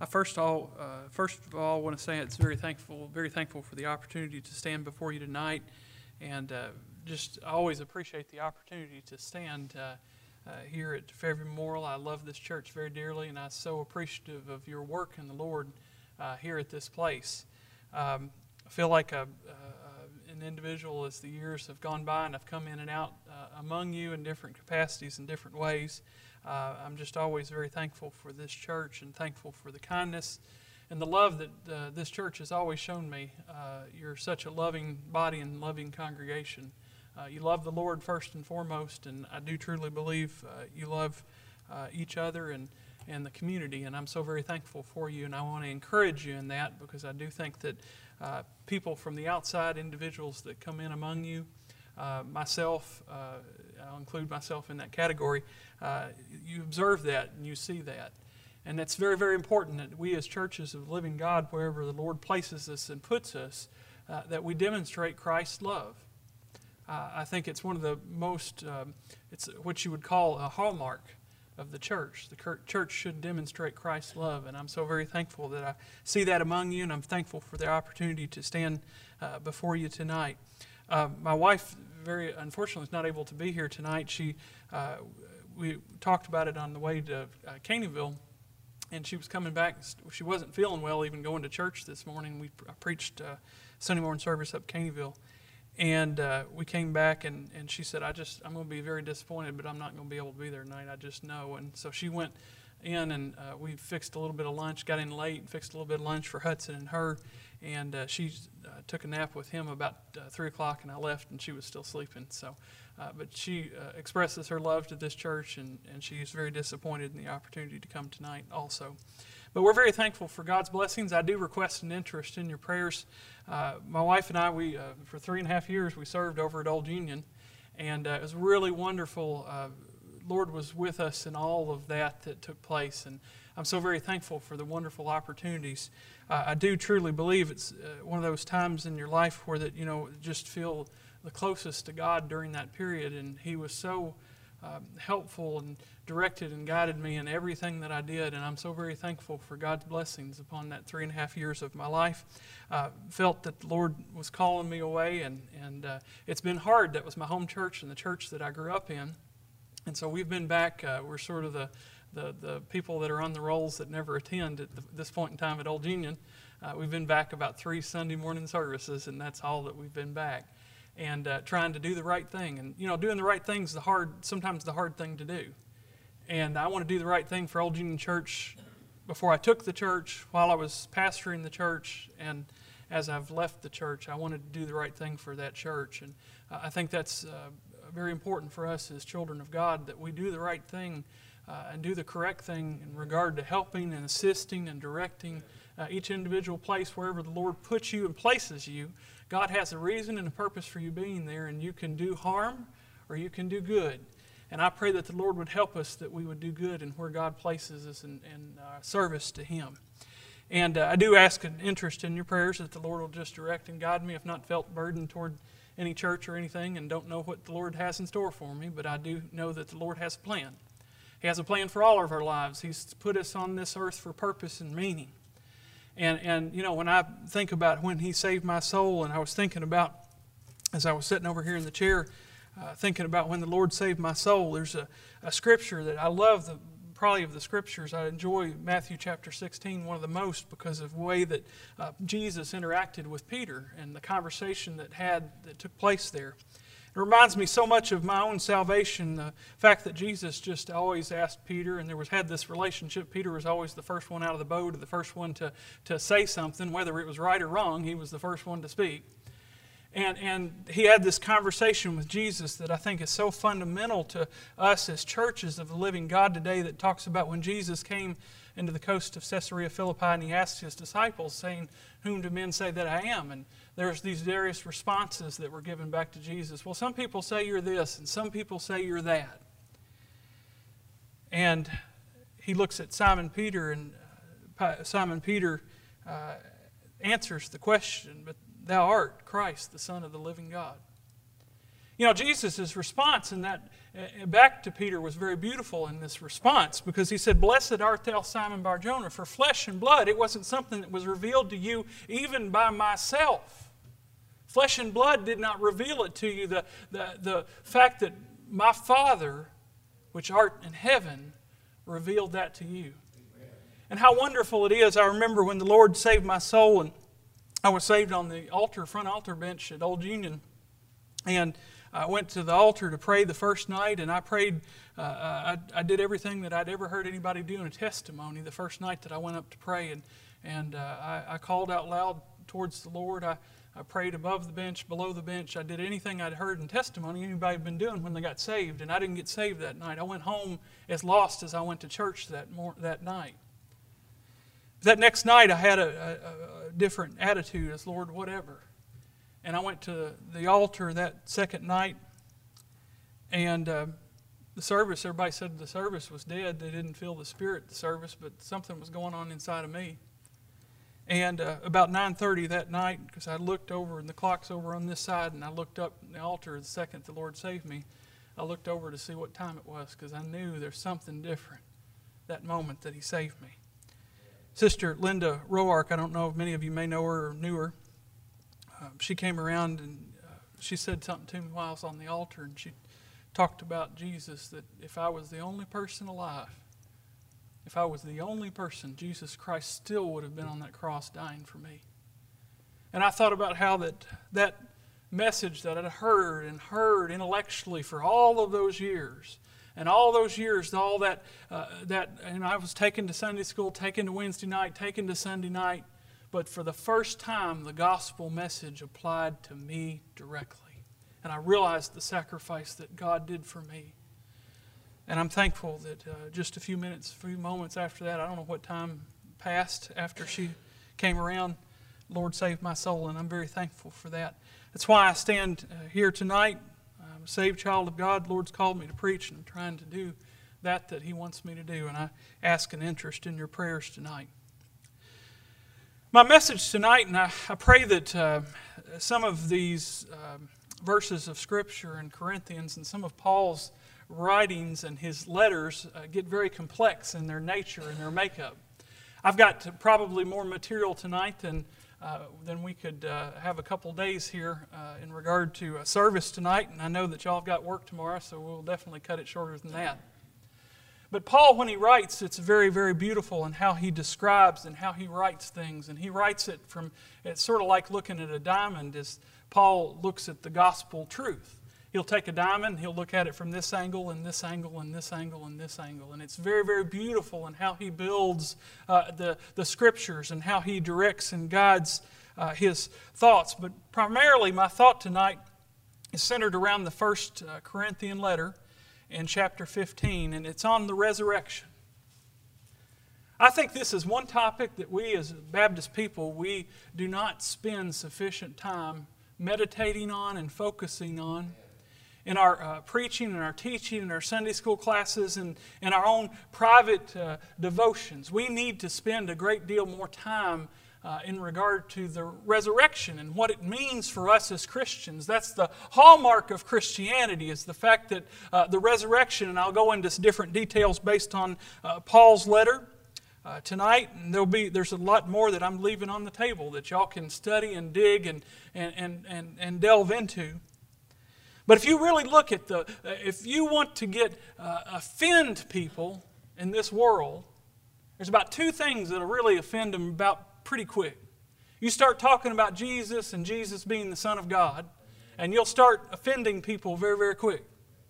First of all, I want to say it's very thankful for the opportunity to stand before you tonight, and I always appreciate the opportunity to stand here at Fairview Memorial. I love this church very dearly, and I'm so appreciative of your work in the Lord here at this place. I feel like an individual as the years have gone by, and I've come in and out among you in different capacities in different ways. I'm just always very thankful for this church and thankful for the kindness and the love that this church has always shown me. You're such a loving body and loving congregation. You love the Lord first and foremost, and I do truly believe you love each other and the community, and I'm so very thankful for you, and I want to encourage you in that, because I do think that people from the outside, individuals that come in among you, myself, I'll include myself in that category, you observe that and you see that. And it's very, very important that we as churches of the living God, wherever the Lord places us and puts us, that we demonstrate Christ's love. I think it's one of the most, it's what you would call a hallmark of the church. The church should demonstrate Christ's love, and I'm so very thankful that I see that among you, and I'm thankful for the opportunity to stand before you tonight. My wife, very unfortunately, is not able to be here tonight. We talked about it on the way to Caneyville, and she was coming back. She wasn't feeling well even going to church this morning. I preached Sunday morning service up Caneyville, and we came back, and she said, I'm going to be very disappointed, but I'm not going to be able to be there tonight. I just know. And so she went in, and we fixed a little bit of lunch, got in late, and fixed a little bit of lunch for Hudson and her, and she took a nap with him about 3 o'clock, and I left, and she was still sleeping. So, but she expresses her love to this church, and she is very disappointed in the opportunity to come tonight also. But we're very thankful for God's blessings. I do request an interest in your prayers. My wife and I, for 3.5 years, we served over at Old Union, and it was really wonderful. Lord was with us in all of that took place, and I'm so very thankful for the wonderful opportunities. I do truly believe it's one of those times in your life where that just feel the closest to God during that period, and He was so helpful and directed and guided me in everything that I did, and I'm so very thankful for God's blessings upon that 3.5 years of my life. Felt that the Lord was calling me away, and it's been hard. That was my home church and the church that I grew up in, and so we've been back. We're sort of the people that are on the rolls that never attend at this point in time at Old Union. We've been back about 3 Sunday morning services, and that's all that we've been back. And trying to do the right thing. And, doing the right thing is sometimes the hard thing to do. And I want to do the right thing for Old Union Church before I took the church, while I was pastoring the church, and as I've left the church. I wanted to do the right thing for that church. And I think that's very important for us as children of God, that we do the right thing and do the correct thing in regard to helping and assisting and directing each individual place wherever the Lord puts you and places you. God has a reason and a purpose for you being there, and you can do harm or you can do good. And I pray that the Lord would help us, that we would do good in where God places us in service to Him. And I do ask an interest in your prayers, that the Lord will just direct and guide me. I've not felt burdened toward any church or anything, and don't know what the Lord has in store for me, but I do know that the Lord has a plan. He has a plan for all of our lives. He's put us on this earth for purpose and meaning. And when I think about when He saved my soul, and I was thinking about, as I was sitting over here in the chair, thinking about when the Lord saved my soul, there's a scripture that I love, probably of the scriptures. I enjoy Matthew chapter 16 one of the most, because of the way that Jesus interacted with Peter and the conversation that took place there. It reminds me so much of my own salvation, the fact that Jesus just always asked Peter, and had this relationship. Peter was always the first one out of the boat, or the first one to say something, whether it was right or wrong. He was the first one to speak. And he had this conversation with Jesus that I think is so fundamental to us as churches of the living God today, that talks about when Jesus came into the coast of Caesarea Philippi, and He asked His disciples, saying, "Whom do men say that I am?" And there's these various responses that were given back to Jesus. Well, some people say you're this, and some people say you're that. And He looks at Simon Peter, and Simon Peter answers the question, "But thou art Christ, the Son of the living God." You know, Jesus' response in that back to Peter was very beautiful in this response, because he said, "Blessed art thou, Simon Bar-Jonah, for flesh and blood." It wasn't something that was revealed to you even by myself. Flesh and blood did not reveal it to you. The fact that my Father, which art in heaven, revealed that to you. And how wonderful it is. I remember when the Lord saved my soul, and I was saved on the front altar bench at Old Union. And I went to the altar to pray the first night, and I prayed. I did everything that I'd ever heard anybody do in a testimony the first night that I went up to pray. And I called out loud towards the Lord. I prayed above the bench, below the bench. I did anything I'd heard in testimony anybody had been doing when they got saved. And I didn't get saved that night. I went home as lost as I went to church that night. That next night I had a different attitude as, Lord, whatever. And I went to the altar that second night, and the service, everybody said the service was dead. They didn't feel the spirit of the service, but something was going on inside of me. And about 9:30 that night, because I looked over, and the clock's over on this side, and I looked up at the altar the second the Lord saved me. I looked over to see what time it was, because I knew there's something different that moment that He saved me. Sister Linda Roark, I don't know if many of you may know her or knew her. She came around and she said something to me while I was on the altar, and she talked about Jesus, that if I was the only person alive, if I was the only person, Jesus Christ still would have been on that cross dying for me. And I thought about how that message that I'd heard intellectually for all of those years, and all those years, all that, and I was taken to Sunday school, taken to Wednesday night, taken to Sunday night, but for the first time, the gospel message applied to me directly. And I realized the sacrifice that God did for me. And I'm thankful that just a few moments after that, I don't know what time passed after she came around, the Lord saved my soul, and I'm very thankful for that. That's why I stand here tonight. I'm a saved child of God. The Lord's called me to preach, and I'm trying to do that He wants me to do. And I ask an interest in your prayers tonight. My message tonight, and I pray that some of these verses of Scripture in Corinthians and some of Paul's writings and his letters get very complex in their nature and their makeup. I've got probably more material tonight than we could have a couple days here in regard to a service tonight, and I know that y'all have got work tomorrow, so we'll definitely cut it shorter than that. But Paul, when he writes, it's very, very beautiful in how he describes and how he writes things. And he writes it it's sort of like looking at a diamond as Paul looks at the gospel truth. He'll take a diamond, he'll look at it from this angle and this angle and this angle and this angle. And it's very, very beautiful in how he builds the Scriptures and how he directs and guides his thoughts. But primarily my thought tonight is centered around the first Corinthian letter in chapter 15, and it's on the resurrection. I think this is one topic that we as Baptist people, we do not spend sufficient time meditating on and focusing on in our preaching and our teaching and our Sunday school classes and in our own private devotions. We need to spend a great deal more time in regard to the resurrection and what it means for us as Christians. That's the hallmark of Christianity, is the fact that the resurrection, and I'll go into different details based on Paul's letter tonight, and there's a lot more that I'm leaving on the table that y'all can study and dig and delve into. But if you really look at if you want to offend people in this world, there's about two things that'll really offend them about pretty quick. You start talking about Jesus and Jesus being the Son of God, and you'll start offending people very, very quick.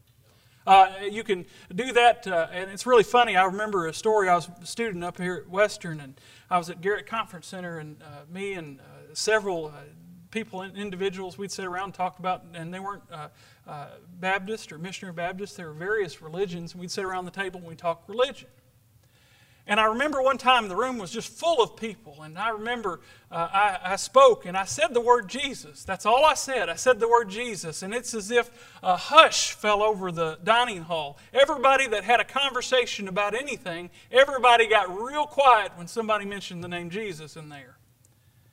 You can do that, and it's really funny. I remember a story. I was a student up here at Western, and I was at Garrett Conference Center, and me and several people, individuals, we'd sit around and talk about, and they weren't Baptist or missionary Baptist. There were various religions, and we'd sit around the table and we'd talk religion. And I remember one time the room was just full of people, and I remember I spoke and I said the word Jesus. That's all I said. I said the word Jesus, and it's as if a hush fell over the dining hall. Everybody that had a conversation about anything, everybody got real quiet when somebody mentioned the name Jesus in there.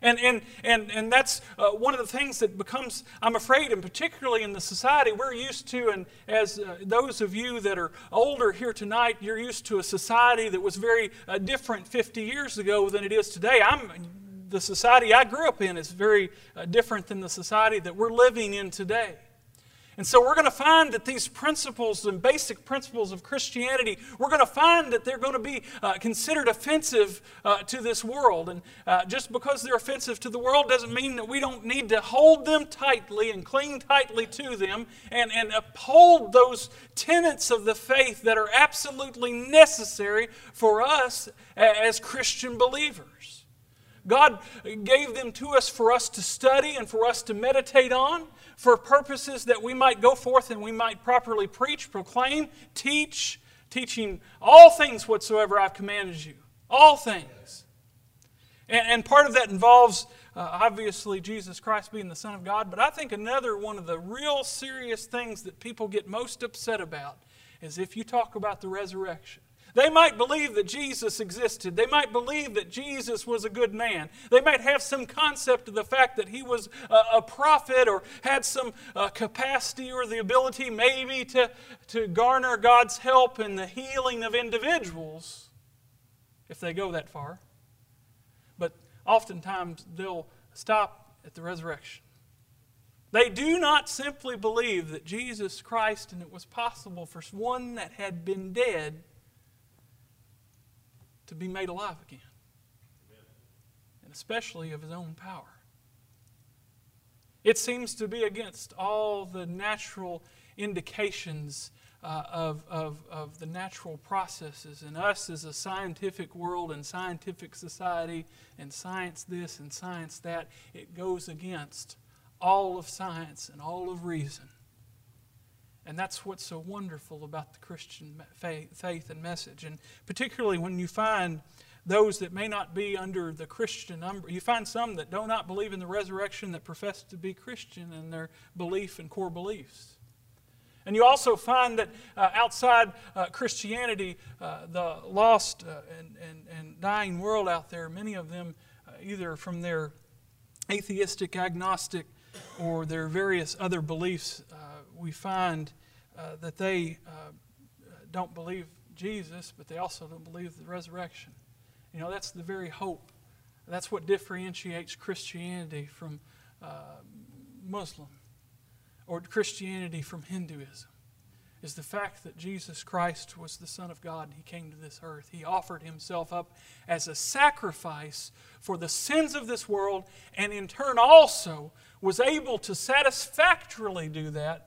And that's one of the things that becomes, I'm afraid, and particularly in the society we're used to, and as those of you that are older here tonight, you're used to a society that was very different 50 years ago than it is today. The society I grew up in is very different than the society that we're living in today. And so we're going to find that these principles and basic principles of Christianity, we're going to find that they're going to be considered offensive to this world. And just because they're offensive to the world doesn't mean that we don't need to hold them tightly and cling tightly to them and uphold those tenets of the faith that are absolutely necessary for us as Christian believers. God gave them to us for us to study and for us to meditate on, for purposes that we might go forth and we might properly preach, proclaim, teaching all things whatsoever I've commanded you. All things. And part of that involves, obviously, Jesus Christ being the Son of God. But I think another one of the real serious things that people get most upset about is if you talk about the resurrection. They might believe that Jesus existed. They might believe that Jesus was a good man. They might have some concept of the fact that he was a prophet or had some capacity or the ability maybe to garner God's help in the healing of individuals, if they go that far. But oftentimes they'll stop at the resurrection. They do not simply believe that Jesus Christ, and it was possible for one that had been dead to be made alive again. Amen. And especially of his own power. It seems to be against all the natural indications of the natural processes. And us as a scientific world and scientific society and science this and science that, it goes against all of science and all of reason. And that's what's so wonderful about the Christian faith and message. And particularly when you find those that may not be under the Christian umbrella, you find some that do not believe in the resurrection that profess to be Christian in their belief and core beliefs. And you also find that outside Christianity, the lost and dying world out there, many of them, either from their atheistic, agnostic, or their various other beliefs, we find that they don't believe Jesus, but they also don't believe the resurrection. You know, that's the very hope. That's what differentiates Christianity from Muslim or Christianity from Hinduism, is the fact that Jesus Christ was the Son of God and He came to this earth. He offered Himself up as a sacrifice for the sins of this world, and in turn also was able to satisfactorily do that.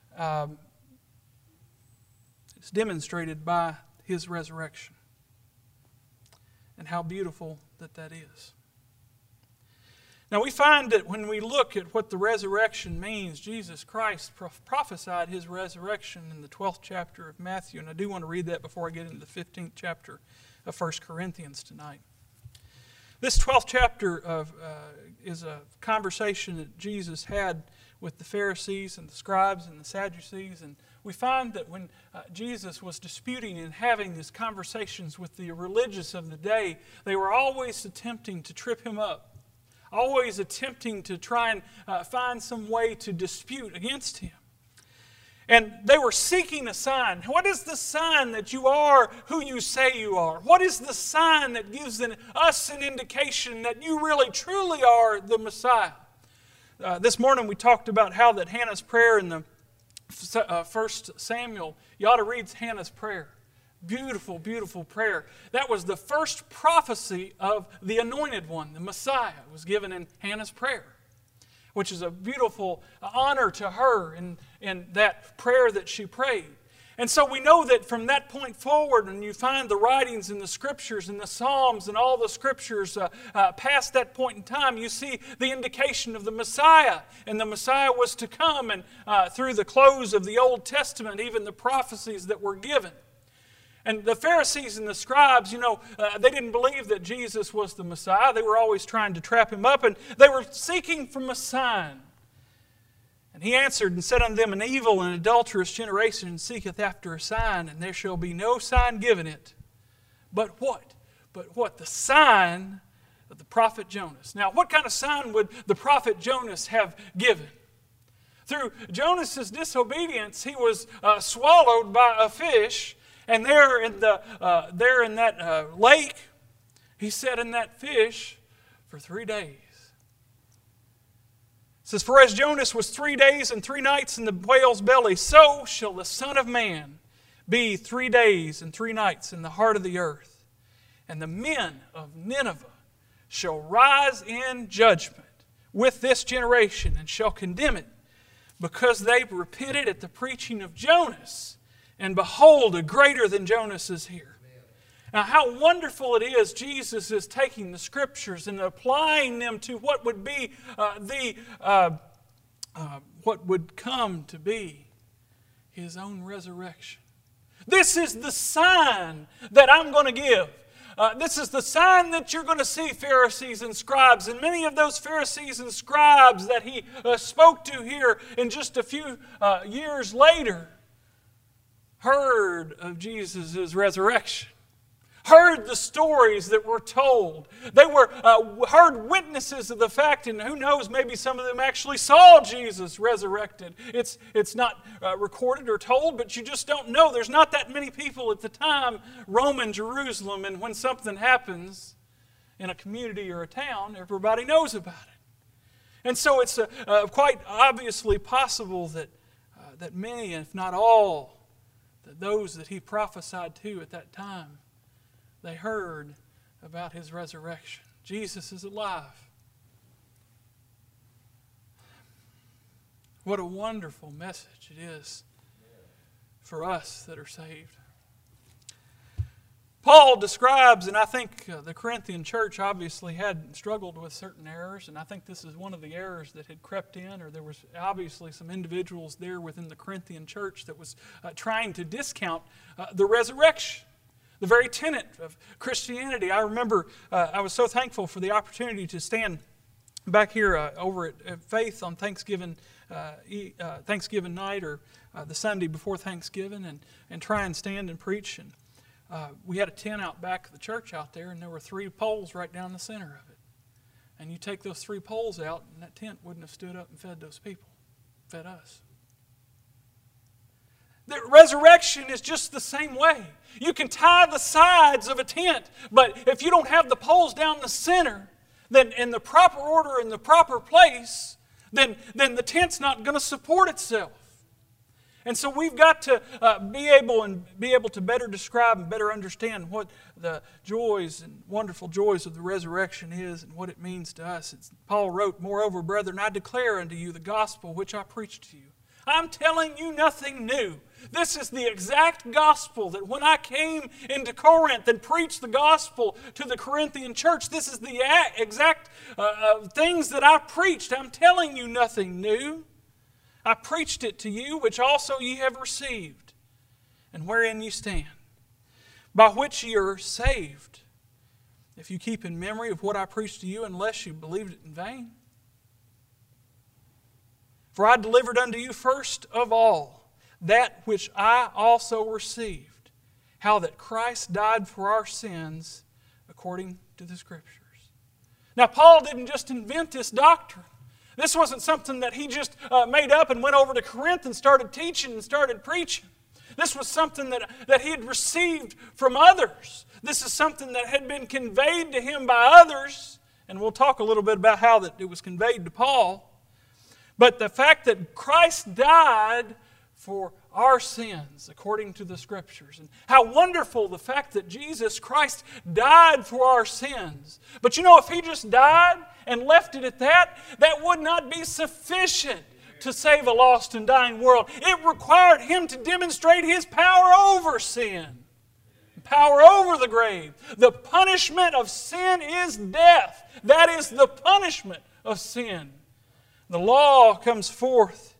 It's demonstrated by His resurrection. And how beautiful that is. Now we find that when we look at what the resurrection means, Jesus Christ prophesied His resurrection in the 12th chapter of Matthew. And I do want to read that before I get into the 15th chapter of 1 Corinthians tonight. This 12th chapter is a conversation that Jesus had with the Pharisees and the scribes and the Sadducees. And we find that when Jesus was disputing and having these conversations with the religious of the day, they were always attempting to trip Him up, always attempting to try and find some way to dispute against Him. And they were seeking a sign. What is the sign that you are who you say you are? What is the sign that gives us an indication that you really truly are the Messiah? This morning we talked about how that Hannah's prayer in the 1 Samuel, you ought to read Hannah's prayer. Beautiful, beautiful prayer. That was the first prophecy of the Anointed One, the Messiah, was given in Hannah's prayer, which is a beautiful honor to her in that prayer that she prayed. And so we know that from that point forward, and you find the writings in the Scriptures and the Psalms and all the Scriptures past that point in time, you see the indication of the Messiah. And the Messiah was to come, and through the close of the Old Testament, even the prophecies that were given. And the Pharisees and the scribes, they didn't believe that Jesus was the Messiah. They were always trying to trap Him up, and they were seeking from a sign. And He answered and said unto them, An evil and adulterous generation seeketh after a sign, and there shall be no sign given it. But what? But what? The sign of the prophet Jonas. Now, what kind of sign would the prophet Jonas have given? Through Jonas's disobedience, he was swallowed by a fish, and there in that lake, he sat in that fish for 3 days. It says, "For as Jonas was 3 days and 3 nights in the whale's belly, so shall the Son of Man be 3 days and 3 nights in the heart of the earth. And the men of Nineveh shall rise in judgment with this generation, and shall condemn it, because they repented at the preaching of Jonas. And behold, a greater than Jonas is here." Now, how wonderful it is Jesus is taking the Scriptures and applying them to what would be what would come to be His own resurrection. This is the sign that I'm going to give. This is the sign that you're going to see, Pharisees and scribes. And many of those Pharisees and scribes that He spoke to here in just a few years later heard of Jesus' resurrection. Heard the stories that were told. They were heard witnesses of the fact, and who knows, maybe some of them actually saw Jesus resurrected. It's not recorded or told, but you just don't know. There's not that many people at the time roaming Jerusalem, and when something happens in a community or a town, everybody knows about it. And so it's quite obviously possible that many, if not all, that those that He prophesied to at that time, they heard about His resurrection. Jesus is alive. What a wonderful message it is for us that are saved. Paul describes, and I think the Corinthian church obviously had struggled with certain errors, and I think this is one of the errors that had crept in, or there was obviously some individuals there within the Corinthian church that was trying to discount the resurrection. The very tenet of Christianity. I remember I was so thankful for the opportunity to stand back here over at Faith on Thanksgiving night, or the Sunday before Thanksgiving, and try and stand and preach. And we had a tent out back of the church out there, and there were 3 poles right down the center of it. And you take those 3 poles out, and that tent wouldn't have stood up and fed those people, fed us. The resurrection is just the same way. You can tie the sides of a tent, but if you don't have the poles down the center, then in the proper order, in the proper place, then the tent's not going to support itself. And so we've got to be able to better describe and better understand what the joys and wonderful joys of the resurrection is and what it means to us. Paul wrote, "Moreover, brethren, I declare unto you the gospel which I preached to you. I'm telling you nothing new. This is the exact gospel that when I came into Corinth and preached the gospel to the Corinthian church, this is the exact things that I preached. I'm telling you nothing new. I preached it to you, which also ye have received, and wherein you stand, by which ye are saved, if you keep in memory of what I preached to you, unless you believed it in vain. For I delivered unto you first of all that which I also received, how that Christ died for our sins according to the Scriptures." Now, Paul didn't just invent this doctrine. This wasn't something that he just made up and went over to Corinth and started teaching and started preaching. This was something that he had received from others. This is something that had been conveyed to him by others, and we'll talk a little bit about how that it was conveyed to Paul. But the fact that Christ died for our sins, according to the Scriptures. And how wonderful the fact that Jesus Christ died for our sins. But you know, if He just died and left it at that, that would not be sufficient to save a lost and dying world. It required Him to demonstrate His power over sin, power over the grave. The punishment of sin is death. That is the punishment of sin. The law comes forth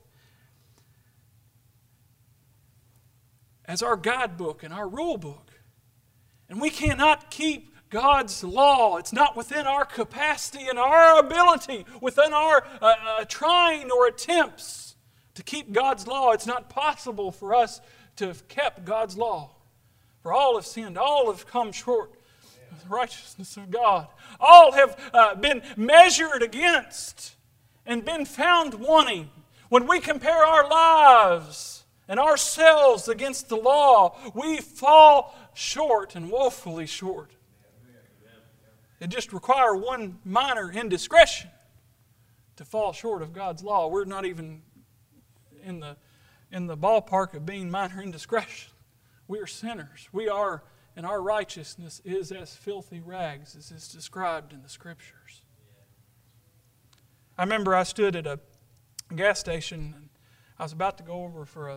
as our guidebook and our rule book. And we cannot keep God's law. It's not within our capacity and our ability, within our trying or attempts to keep God's law. It's not possible for us to have kept God's law. For all have sinned, all have come short the righteousness of God. All have been measured against and been found wanting. When we compare our lives and ourselves against the law, we fall short and woefully short. It just requires one minor indiscretion to fall short of God's law. We're not even in the ballpark of being minor indiscretion. We are sinners. We are, and our righteousness is as filthy rags, as is described in the Scriptures. I remember I stood at a gas station, and I was about to go over for a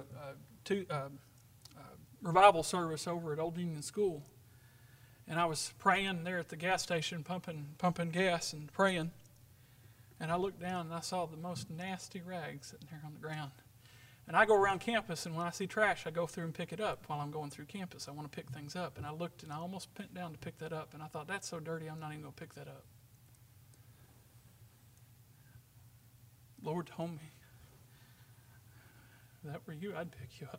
revival service over at Old Union School. And I was praying there at the gas station, pumping gas and praying. And I looked down and I saw the most nasty rags sitting there on the ground. And I go around campus, and when I see trash, I go through and pick it up while I'm going through campus. I want to pick things up. And I looked and I almost bent down to pick that up. And I thought, that's so dirty, I'm not even going to pick that up. The Lord told me, if that were you, I'd pick you up.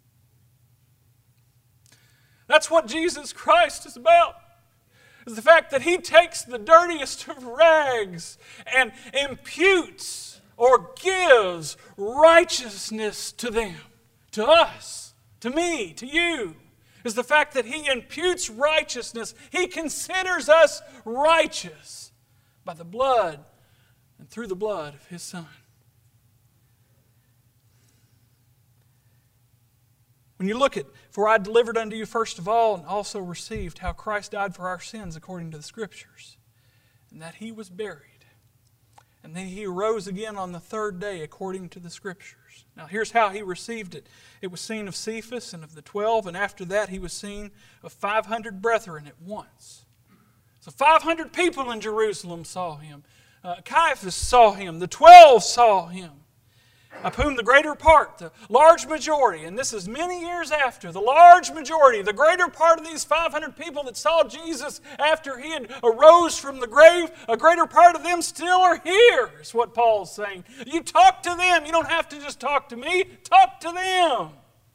That's what Jesus Christ is about. Is the fact that He takes the dirtiest of rags and imputes or gives righteousness to them, to us, to me, to you. Is the fact that He imputes righteousness. He considers us righteous by the blood and through the blood of His Son. When you look at, for I delivered unto you first of all and also received how Christ died for our sins according to the Scriptures, and that He was buried, and then He arose again on the third day according to the Scriptures. Now here's how He received it. It was seen of Cephas and of the 12, and after that He was seen of 500 brethren at once. So 500 people in Jerusalem saw Him. Caiaphas saw Him. The 12 saw Him. Of whom the greater part, the large majority, and this is many years after, the large majority, the greater part of these 500 people that saw Jesus after He had arose from the grave, a greater part of them still are here, is what Paul's saying. You talk to them. You don't have to just talk to me. Talk to them.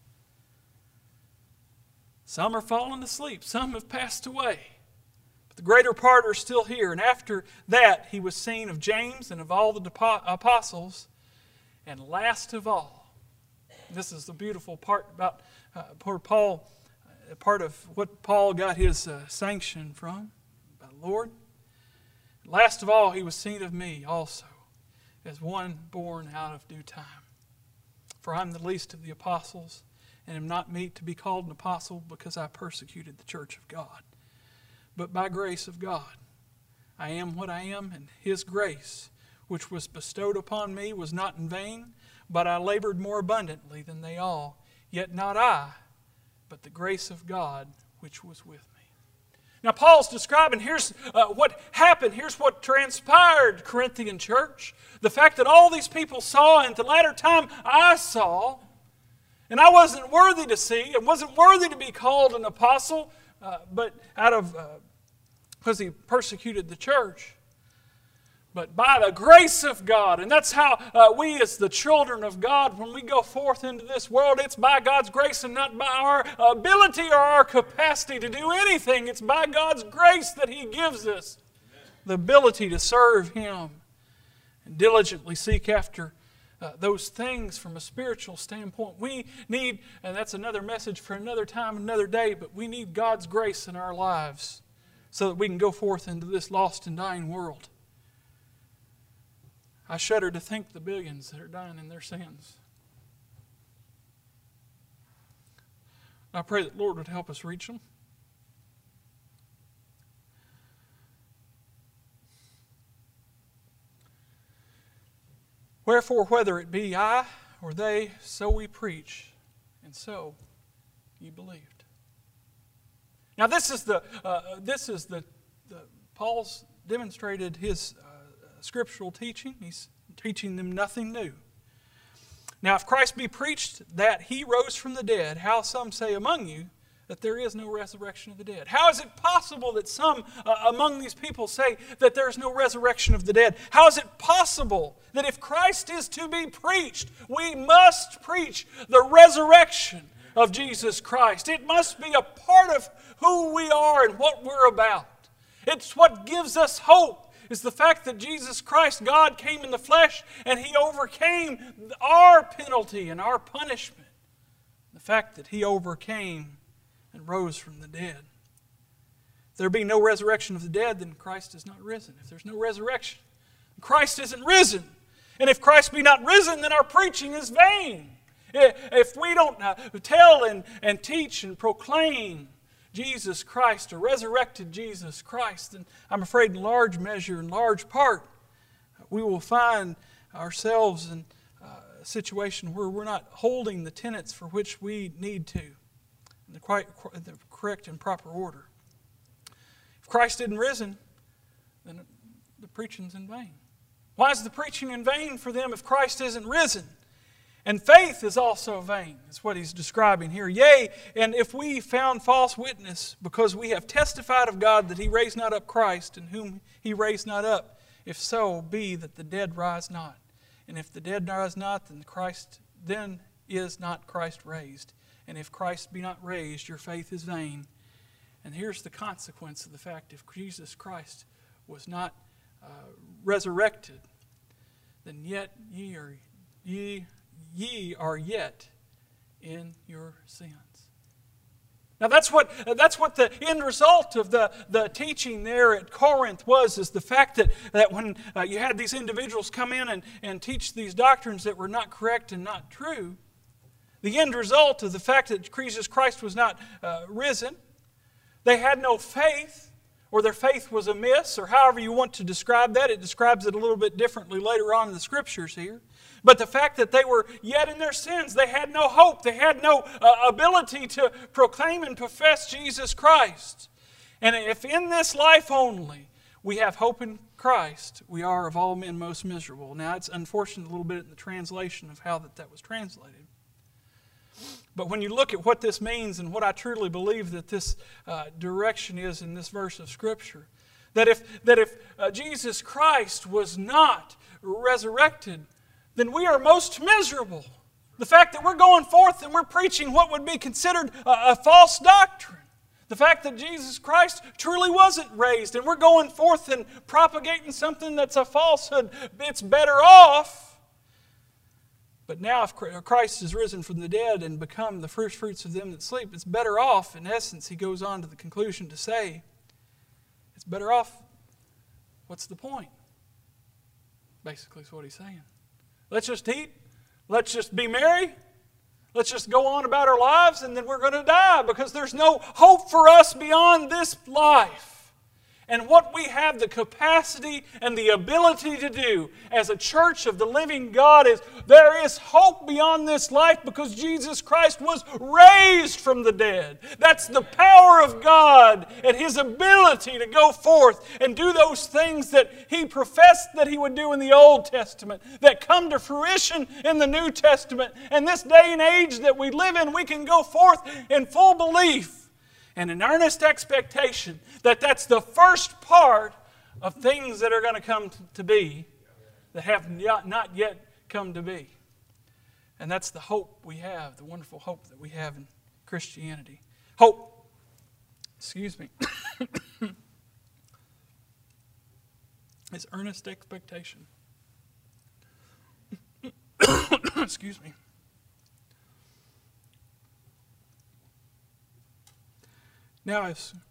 Some are fallen asleep. Some have passed away. But the greater part are still here. And after that, He was seen of James and of all the apostles. And last of all, this is the beautiful part about Paul, part of what Paul got his sanction from, by the Lord. Last of all, He was seen of me also, as one born out of due time. For I am the least of the apostles, and am not meet to be called an apostle, because I persecuted the church of God. But by grace of God, I am what I am, and His grace, which was bestowed upon me, was not in vain, but I labored more abundantly than they all. Yet not I, but the grace of God which was with me. Now Paul's describing, here's what happened, here's what transpired, Corinthian church. The fact that all these people saw, and at the latter time I saw, and I wasn't worthy to see, and wasn't worthy to be called an apostle, but out of, because he persecuted the church. But by the grace of God, and that's how we as the children of God, when we go forth into this world, it's by God's grace and not by our ability or our capacity to do anything. It's by God's grace that He gives us the ability to serve Him and diligently seek after those things from a spiritual standpoint. We need, and that's another message for another time, another day, but we need God's grace in our lives so that we can go forth into this lost and dying world. I shudder to think the billions that are dying in their sins. I pray that the Lord would help us reach them. Wherefore, whether it be I or they, so we preach, and so ye believed. Now, this is the Paul's demonstrated his scriptural teaching. He's teaching them nothing new. Now, if Christ be preached that He rose from the dead, how some say among you that there is no resurrection of the dead? How is it possible that some among these people say that there is no resurrection of the dead? How is it possible that if Christ is to be preached, we must preach the resurrection of Jesus Christ. It must be a part of who we are and what we're about. It's what gives us hope, is the fact that Jesus Christ, God, came in the flesh and He overcame our penalty and our punishment. The fact that He overcame and rose from the dead. If there be no resurrection of the dead, then Christ is not risen. If there's no resurrection, Christ isn't risen. And if Christ be not risen, then our preaching is vain. If we don't tell and teach and proclaim Jesus Christ, a resurrected Jesus Christ, then I'm afraid in large measure, in large part, we will find ourselves in a situation where we're not holding the tenets for which we need to in the correct and proper order. If Christ isn't risen, then the preaching's in vain. Why is the preaching in vain for them if Christ isn't risen? And faith is also vain, is what he's describing here. Yea, and if we found false witness, because we have testified of God that He raised not up Christ, and whom He raised not up, if so be that the dead rise not. And if the dead rise not, then is not Christ raised. And if Christ be not raised, your faith is vain. And here's the consequence of the fact: if Jesus Christ was not resurrected, then yet ye are yet in your sins. Now that's what the end result of the teaching there at Corinth was, is the fact that when you had these individuals come in and teach these doctrines that were not correct and not true, the end result of the fact that Jesus Christ was not risen, they had no faith, or their faith was amiss, or however you want to describe that. It describes it a little bit differently later on in the Scriptures here. But the fact that they were yet in their sins, they had no hope, they had no ability to proclaim and profess Jesus Christ. And if in this life only we have hope in Christ, we are of all men most miserable. Now it's unfortunate a little bit in the translation of how that was translated. But when you look at what this means, and what I truly believe that this direction is in this verse of Scripture, that if Jesus Christ was not resurrected, then we are most miserable. The fact that we're going forth and we're preaching what would be considered a false doctrine. The fact that Jesus Christ truly wasn't raised, and we're going forth and propagating something that's a falsehood, it's better off. But now if Christ is risen from the dead and become the first fruits of them that sleep, it's better off. In essence, he goes on to the conclusion to say, it's better off. What's the point? Basically is what he's saying. Let's just eat. Let's just be merry. Let's just go on about our lives, and then we're going to die, because there's no hope for us beyond this life. And what we have the capacity and the ability to do as a church of the living God is, there is hope beyond this life, because Jesus Christ was raised from the dead. That's the power of God and His ability to go forth and do those things that He professed that He would do in the Old Testament, that come to fruition in the New Testament. And this day and age that we live in, we can go forth in full belief and an earnest expectation that that's the first part of things that are going to come to be, that have not yet come to be. And that's the hope we have, the wonderful hope that we have in Christianity. Hope, is earnest expectation. Excuse me. Now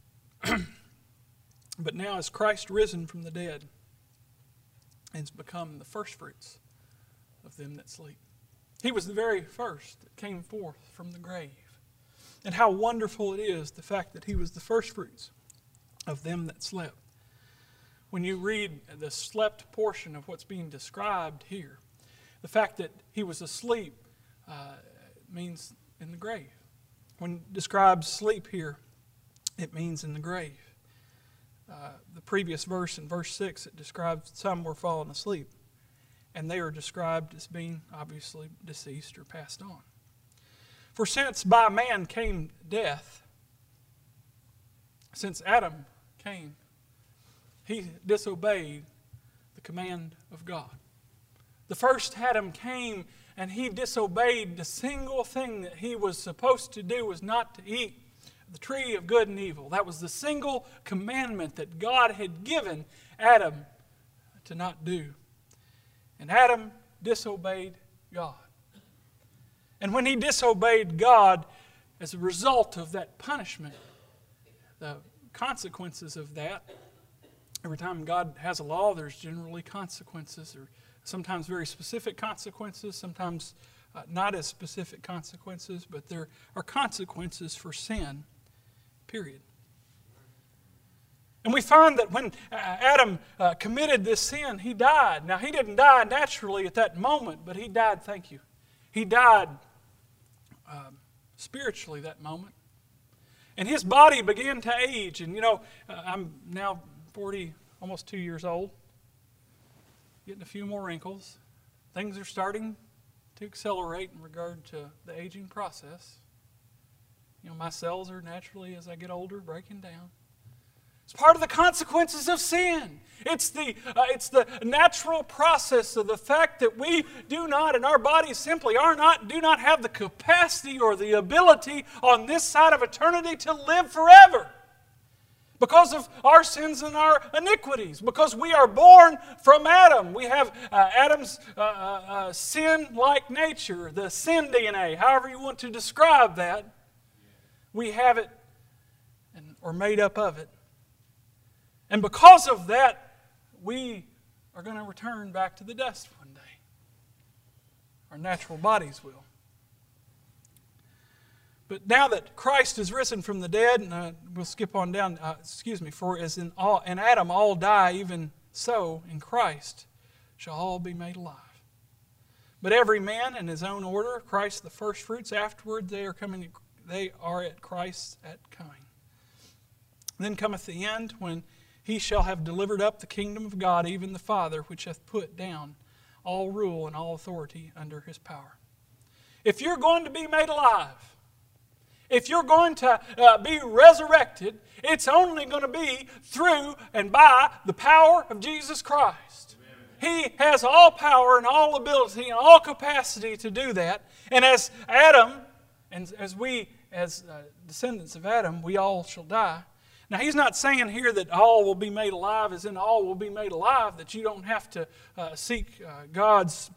is Christ risen from the dead, and has become the firstfruits of them that sleep. He was the very first that came forth from the grave. And how wonderful it is, the fact that He was the firstfruits of them that slept. When you read the slept portion of what's being described here, the fact that He was asleep means in the grave. When it describes sleep here, it means in the grave. The previous verse, in verse 6, it describes some were fallen asleep. And they are described as being obviously deceased or passed on. For since by man came death, since Adam came, he disobeyed the command of God. The first Adam came and he disobeyed, the single thing that he was supposed to do was not to eat the tree of good and evil. That was the single commandment that God had given Adam to not do. And Adam disobeyed God. And when he disobeyed God, as a result of that punishment, the consequences of that, every time God has a law, there's generally consequences, or sometimes very specific consequences, sometimes not as specific consequences, but there are consequences for sin, period. And we find that when Adam committed this sin, he died. Now, he didn't die naturally at that moment, but he died, thank you. He died spiritually that moment. And his body began to age. And I'm now 40, almost 2 years old, getting a few more wrinkles. Things are starting to accelerate in regard to the aging process. My cells are naturally, as I get older, breaking down. It's part of the consequences of sin. It's the natural process of the fact that we do not, and our bodies simply do not have the capacity or the ability on this side of eternity to live forever. Because of our sins and our iniquities. Because we are born from Adam. We have Adam's sin-like nature, the sin DNA, however you want to describe that. We have it, or made up of it. And because of that, we are going to return back to the dust one day. Our natural bodies will. But now that Christ is risen from the dead, and we'll skip on down, for as in Adam all die, even so in Christ shall all be made alive. But every man in his own order, Christ the firstfruits, afterward they are at Christ at coming. Then cometh the end, when he shall have delivered up the kingdom of God, even the Father, which hath put down all rule and all authority under his power. If you're going to be made alive, if you're going to be resurrected, it's only going to be through and by the power of Jesus Christ. He has all power and all ability and all capacity to do that. And as Adam, and as we, as descendants of Adam, we all shall die. Now, he's not saying here that all will be made alive, as in all will be made alive, that you don't have to seek God's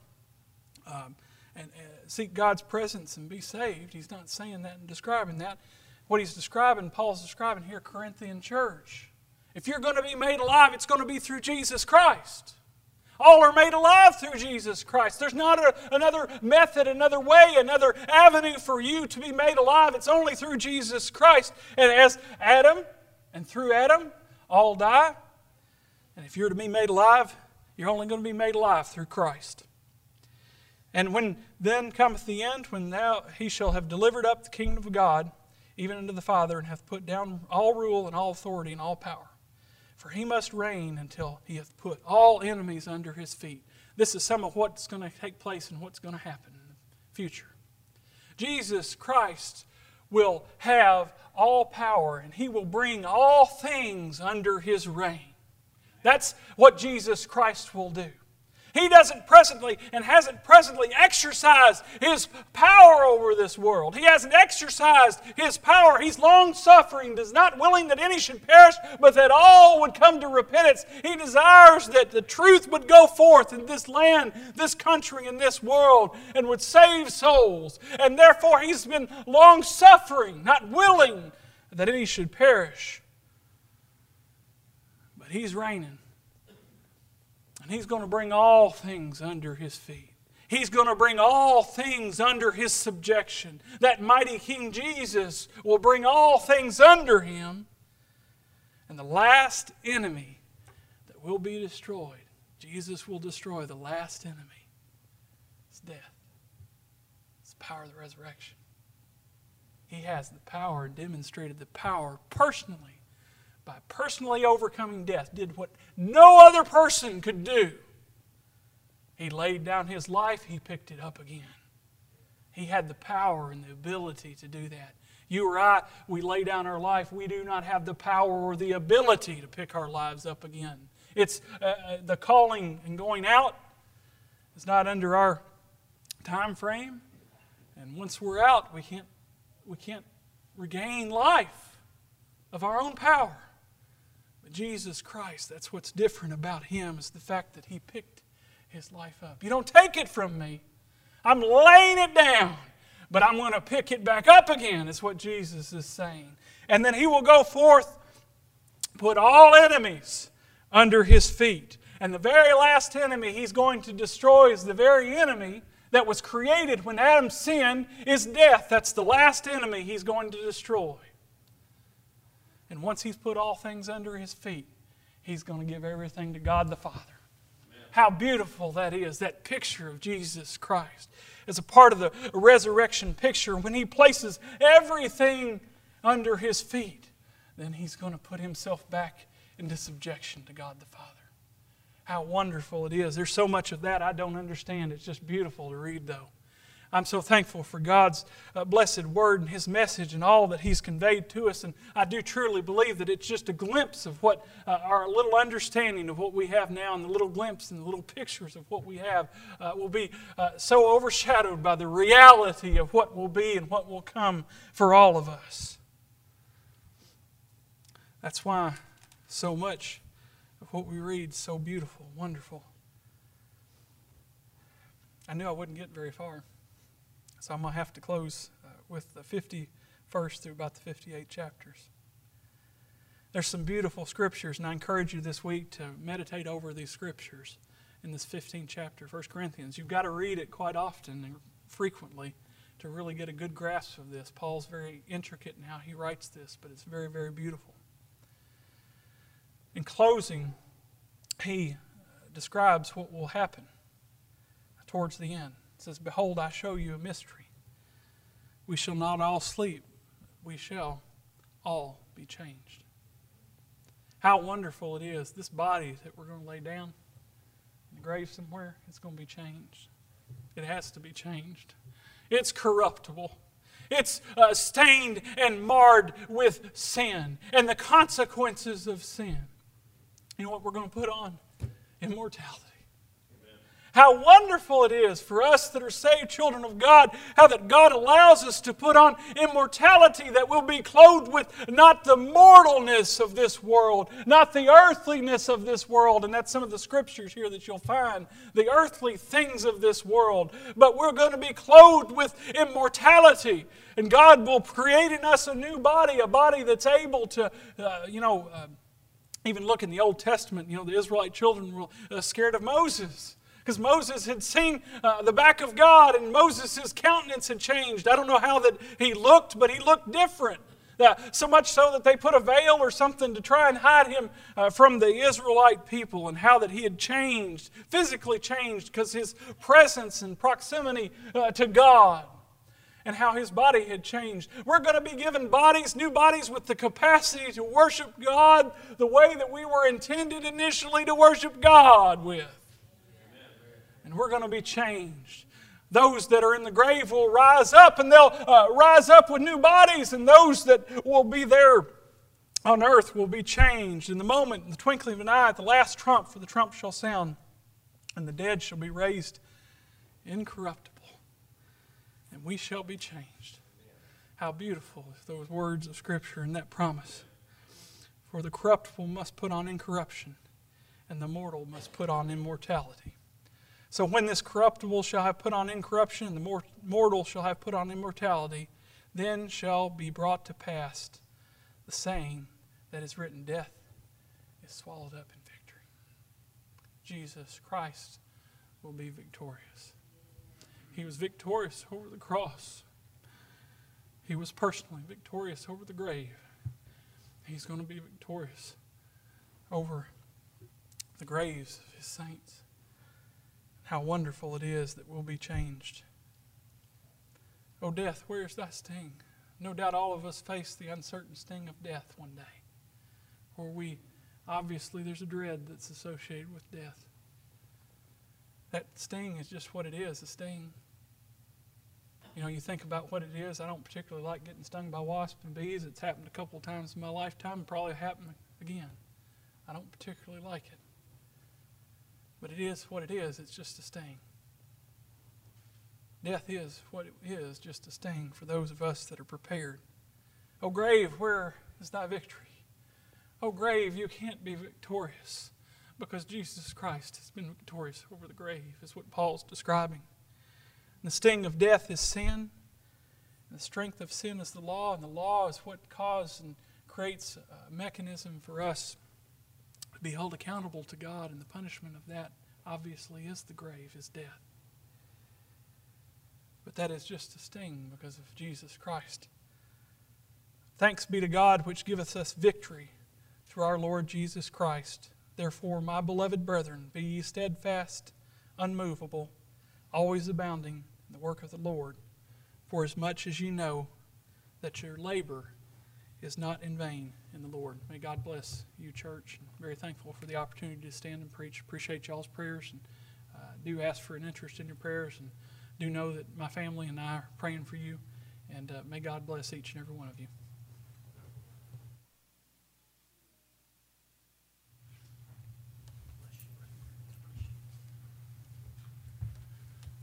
presence and be saved. He's not saying that and describing that. What he's describing, Paul's describing here, Corinthian church. If you're going to be made alive, it's going to be through Jesus Christ. All are made alive through Jesus Christ. There's not another method, another way, another avenue for you to be made alive. It's only through Jesus Christ. And as Adam, and through Adam, all die. And if you're to be made alive, you're only going to be made alive through Christ. And when then cometh the end, when now he shall have delivered up the kingdom of God, even unto the Father, and hath put down all rule and all authority and all power. For he must reign until he hath put all enemies under his feet. This is some of what's going to take place and what's going to happen in the future. Jesus Christ will have all power, and he will bring all things under his reign. That's what Jesus Christ will do. He doesn't presently and hasn't presently exercised his power over this world. He hasn't exercised his power. He's long-suffering, is not willing that any should perish, but that all would come to repentance. He desires that the truth would go forth in this land, this country, and this world, and would save souls. And therefore he's been long-suffering, not willing that any should perish. But he's reigning. And he's going to bring all things under his feet. He's going to bring all things under his subjection. That mighty King Jesus will bring all things under him. And the last enemy that will be destroyed, Jesus will destroy the last enemy. It's death. It's the power of the resurrection. He has the power and demonstrated the power personally. By personally overcoming death, did what no other person could do. He laid down his life, he picked it up again. He had the power and the ability to do that. You or I, we lay down our life, we do not have the power or the ability to pick our lives up again. It's the calling and going out is not under our time frame. And once we're out, we can't regain life of our own power. But Jesus Christ, that's what's different about Him, is the fact that He picked His life up. You don't take it from me. I'm laying it down, but I'm going to pick it back up again, is what Jesus is saying. And then He will go forth, put all enemies under His feet. And the very last enemy He's going to destroy is the very enemy that was created when Adam sinned, is death. That's the last enemy He's going to destroy. And once He's put all things under His feet, He's going to give everything to God the Father. Amen. How beautiful that is, that picture of Jesus Christ. As a part of the resurrection picture, when He places everything under His feet, then He's going to put Himself back into subjection to God the Father. How wonderful it is. There's so much of that I don't understand. It's just beautiful to read, though. I'm so thankful for God's blessed Word and His message and all that He's conveyed to us. And I do truly believe that it's just a glimpse of what our little understanding of what we have now, and the little glimpse and the little pictures of what we have will be so overshadowed by the reality of what will be and what will come for all of us. That's why so much of what we read is so beautiful, wonderful. I knew I wouldn't get very far, so I'm going to have to close with the 51st through about the 58 chapters. There's some beautiful scriptures, and I encourage you this week to meditate over these scriptures in this 15th chapter, 1 Corinthians. You've got to read it quite often and frequently to really get a good grasp of this. Paul's very intricate in how he writes this, but it's very, very beautiful. In closing, he describes what will happen towards the end. It says, "Behold, I show you a mystery. We shall not all sleep. We shall all be changed." How wonderful it is. This body that we're going to lay down in the grave somewhere, it's going to be changed. It has to be changed. It's corruptible. It's stained and marred with sin and the consequences of sin. You know what we're going to put on? Immortality. Amen. How wonderful it is for us that are saved children of God, how that God allows us to put on immortality, that we'll be clothed with not the mortalness of this world, not the earthliness of this world, and that's some of the scriptures here that you'll find, the earthly things of this world, but we're going to be clothed with immortality. And God will create in us a new body, a body that's able to, even look in the Old Testament, the Israelite children were scared of Moses because Moses had seen the back of God, and Moses' countenance had changed. I don't know how that he looked, but he looked different. So much so that they put a veil or something to try and hide him from the Israelite people, and how that he had changed, physically changed, because his presence and proximity to God. And how his body had changed. We're going to be given bodies, new bodies with the capacity to worship God the way that we were intended initially to worship God with. Amen. And we're going to be changed. Those that are in the grave will rise up, and they'll rise up with new bodies, and those that will be there on earth will be changed. In the moment, in the twinkling of an eye, at the last trump, for the trump shall sound, and the dead shall be raised incorruptible. And we shall be changed. How beautiful is those words of Scripture and that promise. For the corruptible must put on incorruption, and the mortal must put on immortality. So when this corruptible shall have put on incorruption, and the mortal shall have put on immortality, then shall be brought to pass the saying that is written, death is swallowed up in victory. Jesus Christ will be victorious. He was victorious over the cross. He was personally victorious over the grave. He's going to be victorious over the graves of His saints. How wonderful it is that we'll be changed. O death, where's thy sting? No doubt all of us face the uncertain sting of death one day. Where obviously there's a dread that's associated with death. That sting is just what it is, a sting. You think about what it is. I don't particularly like getting stung by wasps and bees. It's happened a couple of times in my lifetime, and probably happen again. I don't particularly like it. But it is what it is. It's just a sting. Death is what it is, just a sting for those of us that are prepared. O grave, where is thy victory? O grave, you can't be victorious because Jesus Christ has been victorious over the grave, is what Paul's describing. And the sting of death is sin. And the strength of sin is the law, and the law is what causes and creates a mechanism for us to be held accountable to God, and the punishment of that obviously is the grave, is death. But that is just a sting because of Jesus Christ. Thanks be to God which giveth us victory through our Lord Jesus Christ. Therefore, my beloved brethren, be ye steadfast, unmovable, always abounding in the work of the Lord, for as much as ye know that your labor is not in vain in the Lord. May God bless you, church. I'm very thankful for the opportunity to stand and preach. Appreciate y'all's prayers, and do ask for an interest in your prayers, and do know that my family and I are praying for you, and may God bless each and every one of you.